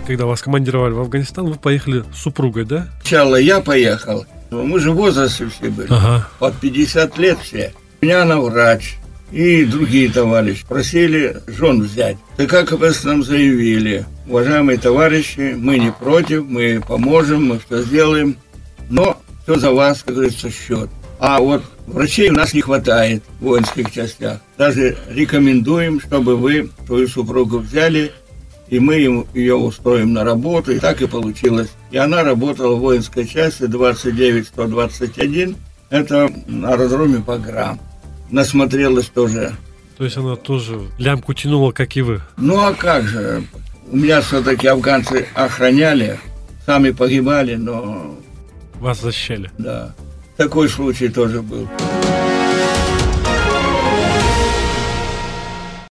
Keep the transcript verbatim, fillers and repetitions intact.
когда вас командировали в Афганистан, вы поехали с супругой, да? Сначала я поехал. Мы же в возрасте все были. Ага. Под пятьдесят лет все. У меня она врач. И другие товарищи просили жен взять. Так как об этом заявили: уважаемые товарищи, мы не против, мы поможем, мы все сделаем, но все за вас, как говорится, счет. А вот врачей у нас не хватает в воинских частях. Даже рекомендуем, чтобы вы свою супругу взяли, и мы ее устроим на работу. И так и получилось. И она работала в воинской части двадцать девять сто двадцать один. Это на аэродроме Баграм. Насмотрелась тоже. То есть она тоже лямку тянула, как и вы? Ну а как же? У меня все-таки афганцы охраняли, сами погибали, но... Вас защищали? Да. Такой случай тоже был.